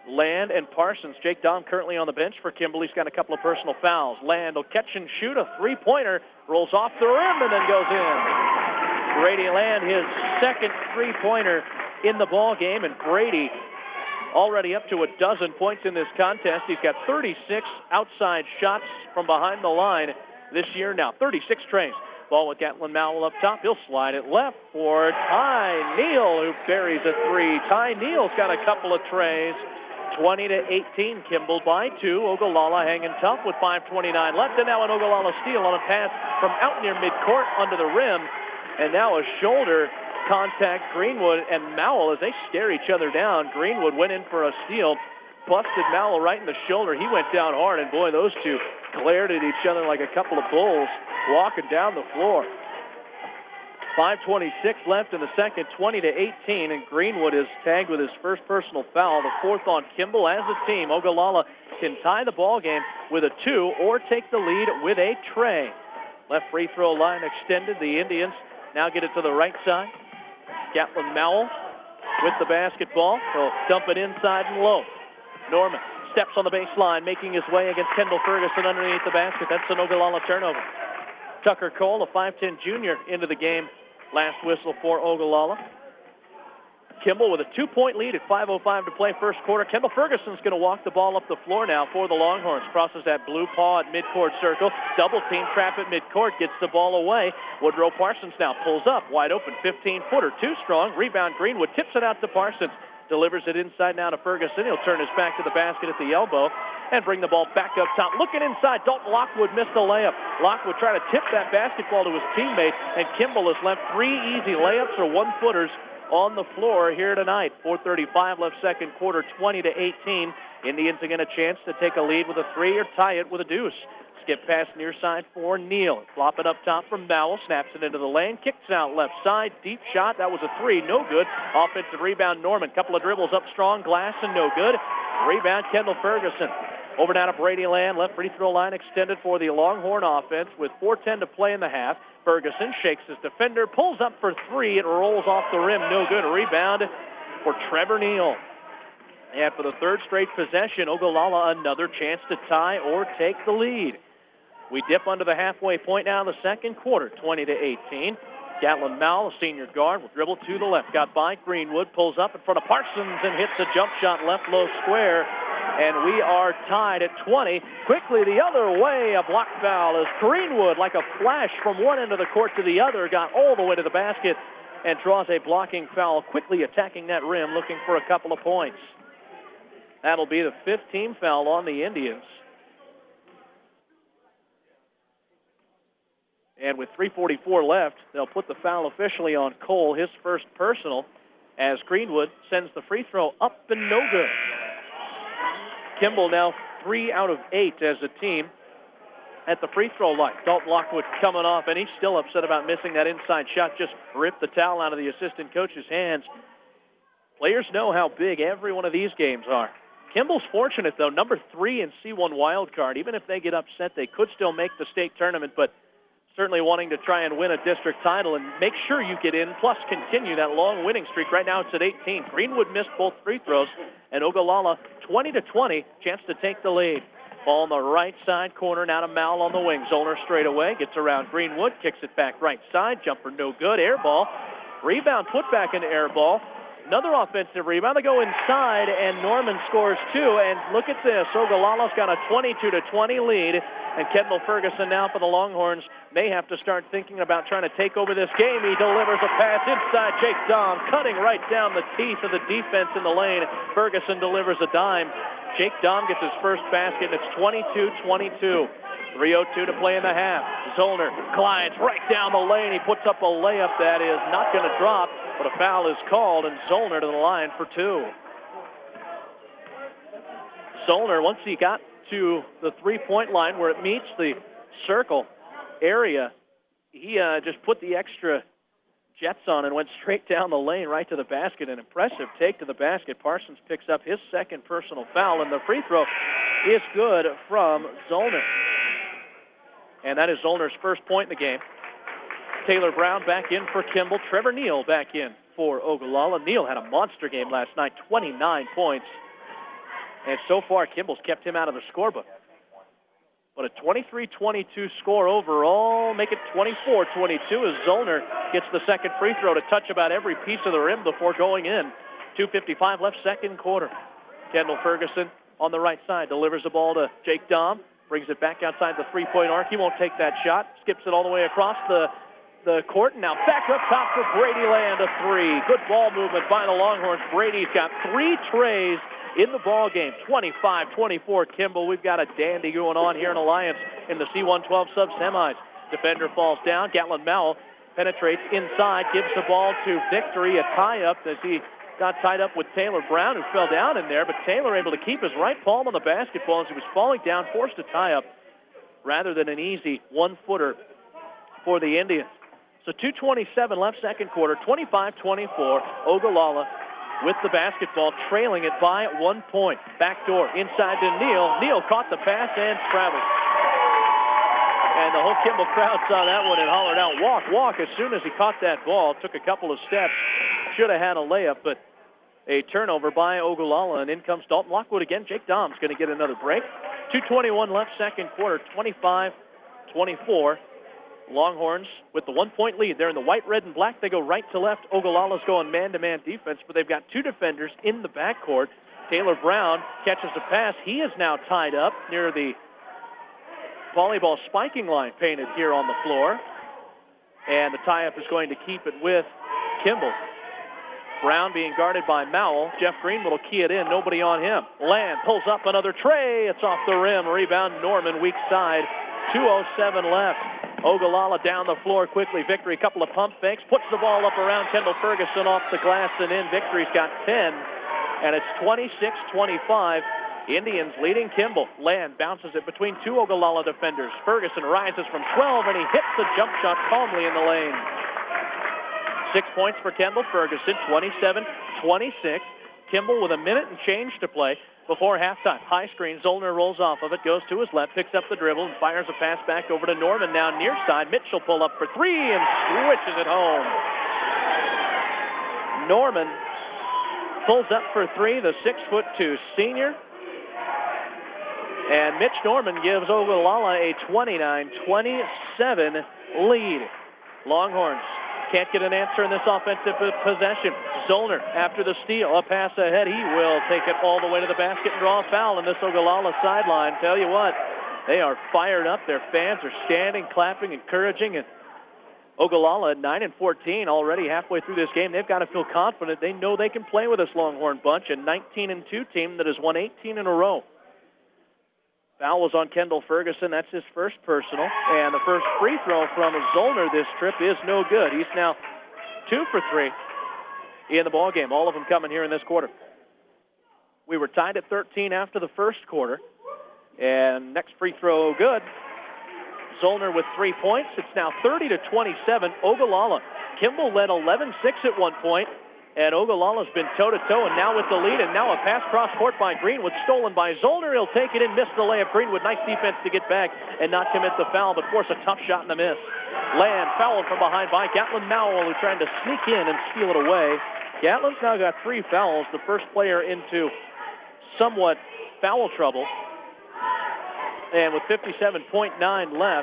Land and Parsons. Jake Dahm currently on the bench for Kimball. He's got a couple of personal fouls. Land will catch and shoot a three-pointer, rolls off the rim and then goes in. Brady Land, his second three-pointer in the ball game, and Brady already up to a dozen points in this contest. He's got 36 outside shots from behind the line this year now. 36 trays. Ball with Gatlin Mowell up top. He'll slide it left for Ty Neal, who buries a three. Ty Neal's got a couple of trays. 20-18, Kimball by 2. Ogallala hanging tough with 5:29 left, and now an Ogallala steal on a pass from out near midcourt under the rim, and now a shoulder contact. Greenwood and Mowell, as they stare each other down. Greenwood went in for a steal, busted Mowell right in the shoulder. He went down hard, and boy, those two glared at each other like a couple of bulls walking down the floor. 5:26 left in the second, 20-18, and Greenwood is tagged with his first personal foul, the fourth on Kimball. As a team, Ogallala can tie the ball game with a 2 or take the lead with a tray. Left free throw line extended. The Indians now get it to the right side. Gatlin Mowell with the basketball. He'll dump it inside and low. Norman steps on the baseline, making his way against Kendall Ferguson underneath the basket. That's an Ogallala turnover. Tucker Cole, a 5'10 junior, into the game. Last whistle for Ogallala. Kimball with a 2-point lead at 5:05 to play first quarter. Kendall Ferguson's going to walk the ball up the floor now for the Longhorns. Crosses that blue paw at midcourt circle. Double team trap at midcourt. Gets the ball away. Woodrow Parsons now pulls up. Wide open 15-footer. Too strong. Rebound Greenwood. Tips it out to Parsons. Delivers it inside now to Ferguson. He'll turn his back to the basket at the elbow and bring the ball back up top. Looking inside, Dalton Lockwood missed the layup. Lockwood trying to tip that basketball to his teammate, and Kimball has left 3 easy layups or one-footers on the floor here tonight. 4:35 left second quarter, 20-18. Indians are getting a chance to take a lead with a 3 or tie it with a deuce. Skip pass near side for Neal. Flop it up top from Mowell. Snaps it into the lane. Kicks out left side. Deep shot. That was a 3. No good. Offensive rebound Norman. Couple of dribbles up strong. Glass and no good. Rebound Kendall Ferguson. Over now to Brady Land. Left free throw line extended for the Longhorn offense with 4:10 to play in the half. Ferguson shakes his defender. Pulls up for 3. It rolls off the rim. No good. Rebound for Trevor Neal. And for the third straight possession, Ogallala another chance to tie or take the lead. We dip under the halfway point now in the second quarter, 20-18. Gatlin Mowell, a senior guard, will dribble to the left. Got by Greenwood, pulls up in front of Parsons and hits a jump shot left low square. And we are tied at 20. Quickly the other way, a block foul as Greenwood, like a flash from one end of the court to the other, got all the way to the basket and draws a blocking foul, quickly attacking that rim, looking for a couple of points. That'll be the 5th team foul on the Indians. And with 3:44 left, they'll put the foul officially on Cole, his first personal, as Greenwood sends the free throw up and no good. Kimball now 3 out of 8 as a team at the free throw line. Dalton Lockwood coming off, and he's still upset about missing that inside shot. Just ripped the towel out of the assistant coach's hands. Players know how big every one of these games are. Kimball's fortunate, though, number 3 in C1 wildcard. Even if they get upset, they could still make the state tournament, but certainly wanting to try and win a district title and make sure you get in, plus continue that long winning streak. Right now it's at 18. Greenwood missed both free throws, and Ogallala 20-20, chance to take the lead. Ball on the right side corner, now to Mowell on the wing. Zollner straight away, gets around Greenwood, kicks it back right side, jumper no good, air ball. Rebound put back into air ball. Another offensive rebound. They go inside, and Norman scores 2. And look at this. Ogallala's got a 22-20 lead. And Kendall Ferguson now for the Longhorns may have to start thinking about trying to take over this game. He delivers a pass inside. Jake Dahm cutting right down the teeth of the defense in the lane. Ferguson delivers a dime. Jake Dahm gets his first basket, and it's 22-22. 3:02 to play in the half. Zollner glides right down the lane. He puts up a layup that is not going to drop, but a foul is called, and Zollner to the line for 2. Zollner, once he got to the three-point line where it meets the circle area, he just put the extra jets on and went straight down the lane right to the basket. An impressive take to the basket. Parsons picks up his second personal foul, and the free throw is good from Zollner. And that is Zollner's first point in the game. Taylor Brown back in for Kimball. Trevor Neal back in for Ogallala. Neal had a monster game last night, 29 points. And so far, Kimball's kept him out of the scorebook. But a 23-22 score overall, make it 24-22 as Zollner gets the second free throw to touch about every piece of the rim before going in. 2:55 left, second quarter. Kendall Ferguson on the right side delivers the ball to Jake Dahm, brings it back outside the three-point arc. He won't take that shot, skips it all the way across the court, and now back up top for Brady Land, a three. Good ball movement by the Longhorns. Brady's got 3 trays in the ball game. 25-24 Kimball. We've got a dandy going on here in Alliance in the C112 sub-semis. Defender falls down. Gatlin Mowell penetrates inside, gives the ball to Victory, a tie-up as he got tied up with Taylor Brown, who fell down in there, but Taylor able to keep his right palm on the basketball as he was falling down, forced a tie-up rather than an easy one-footer for the Indians. So 2:27 left, second quarter, 25-24. Ogallala with the basketball, trailing it by 1 point. Backdoor inside to Neal. Neal caught the pass and traveled. And the whole Kimball crowd saw that one and hollered out, walk, walk, as soon as he caught that ball. Took a couple of steps. Should have had a layup, but a turnover by Ogallala, and in comes Dalton Lockwood again. Jake Dahm's going to get another break. 2:21 left, second quarter, 25-24. Longhorns with the 1 point lead. They're in the white, red, and black. They go right to left. Ogallala's going man-to-man defense, but they've got 2 defenders in the backcourt. Taylor Brown catches a pass. He is now tied up near the volleyball spiking line painted here on the floor. And the tie-up is going to keep it with Kimball. Brown being guarded by Mowell. Jeff Greenwood will key it in. Nobody on him. Land pulls up another tray. It's off the rim. Rebound Norman, weak side. 2:07 left. Ogallala down the floor quickly. Victory, a couple of pump fakes. Puts the ball up around Kendall Ferguson off the glass and in. Victory's got 10. And it's 26-25. Indians leading Kimball. Land bounces it between 2 Ogallala defenders. Ferguson rises from 12 and he hits the jump shot calmly in the lane. 6 points for Kendall Ferguson, 27-26. Kimball with a minute and change to play before halftime. High screen, Zollner rolls off of it, goes to his left, picks up the dribble, and fires a pass back over to Norman. Now near side, Mitchell pull up for 3 and switches it home. Norman pulls up for 3, the 6'2" senior. And Mitch Norman gives Ogallala a 29-27 lead. Longhorns can't get an answer in this offensive possession. Zollner after the steal, a pass ahead. He will take it all the way to the basket and draw a foul in this Ogallala sideline. Tell you what, they are fired up. Their fans are standing, clapping, encouraging. And Ogallala at 9-14 already halfway through this game. They've got to feel confident. They know they can play with this Longhorn bunch, a 19-2 team that has won 18 in a row. Foul was on Kendall Ferguson. That's his first personal. And the first free throw from Zollner this trip is no good. He's now 2 for 3 in the ballgame. All of them coming here in this quarter. We were tied at 13 after the first quarter. And next free throw good. Zollner with 3 points. It's now 30-27. Ogallala. Kimball led 11-6 at one point. And Ogallala's been toe-to-toe, and now with the lead, and now a pass cross-court by Greenwood, stolen by Zollner. He'll take it in, miss the layup. Greenwood, nice defense to get back and not commit the foul, but force a tough shot and a miss. Land fouled from behind by Gatlin Mowell, who tried to sneak in and steal it away. Gatlin's now got 3 fouls, the first player into somewhat foul trouble. And with 57.9 left,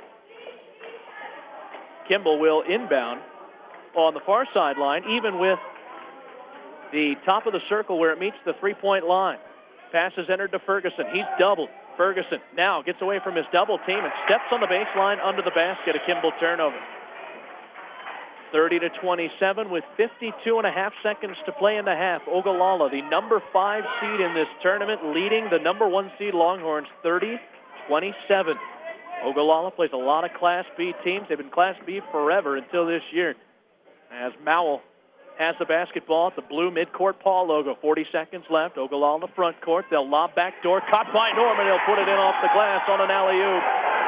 Kimball will inbound on the far sideline, even with the top of the circle where it meets the three-point line. Pass is entered to Ferguson. He's doubled. Ferguson now gets away from his double team and steps on the baseline under the basket. A Kimball turnover. 30-27 with 52.5 seconds to play in the half. Ogallala, the number 5 seed in this tournament, leading the number 1 seed Longhorns 30-27. Ogallala plays a lot of Class B teams. They've been Class B forever until this year. As Mowell has the basketball at the blue midcourt Paul logo. 40 seconds left. Ogallala the front court. They'll lob back door. Caught by Norman. He'll put it in off the glass on an alley-oop.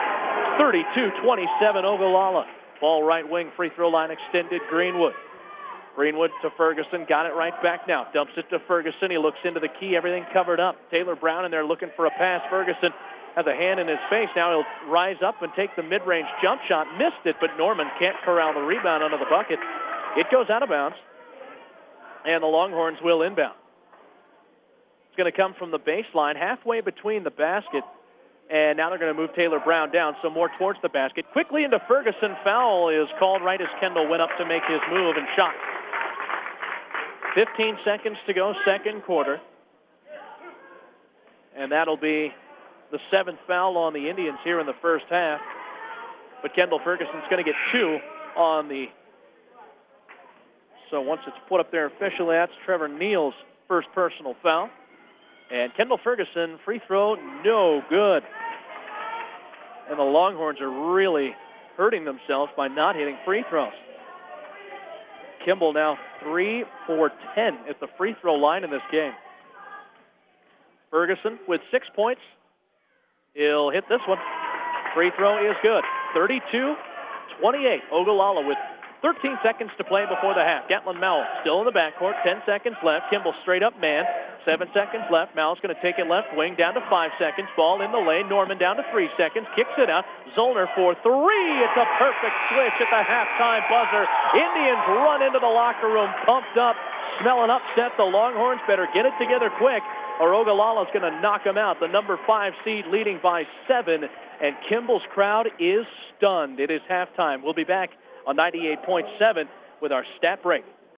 32-27 Ogallala. Ball right wing, free throw line extended. Greenwood. Greenwood to Ferguson. Got it right back now. Dumps it to Ferguson. He looks into the key. Everything covered up. Taylor Brown in there looking for a pass. Ferguson has a hand in his face. Now he'll rise up and take the mid-range jump shot. Missed it, but Norman can't corral the rebound under the bucket. It goes out of bounds, and the Longhorns will inbound. It's going to come from the baseline, halfway between the basket. And now they're going to move Taylor Brown down, so more towards the basket. Quickly into Ferguson. Foul is called right as Kendall went up to make his move and shot. 15 seconds to go, second quarter. And that'll be the 7th foul on the Indians here in the first half. But Kendall Ferguson's going to get 2 on the... So once it's put up there officially, that's Trevor Neal's first personal foul. And Kendall Ferguson, free throw, no good. And the Longhorns are really hurting themselves by not hitting free throws. Kimball now 3 for 10 at the free throw line in this game. Ferguson with 6 points. He'll hit this one. Free throw is good. 32-28. Ogallala with 13 seconds to play before the half. Gatlin Mowell still in the backcourt. 10 seconds left. Kimball straight up man. 7 seconds left. Mowell's going to take it left wing down to 5 seconds. Ball in the lane. Norman down to 3 seconds. Kicks it out. Zollner for 3. It's a perfect switch at the halftime buzzer. Indians run into the locker room pumped up, smelling upset. The Longhorns better get it together quick, or Ogallala's going to knock them out. The number 5 seed leading by 7, and Kimball's crowd is stunned. It is halftime. We'll be back on 98.7 with our stat break.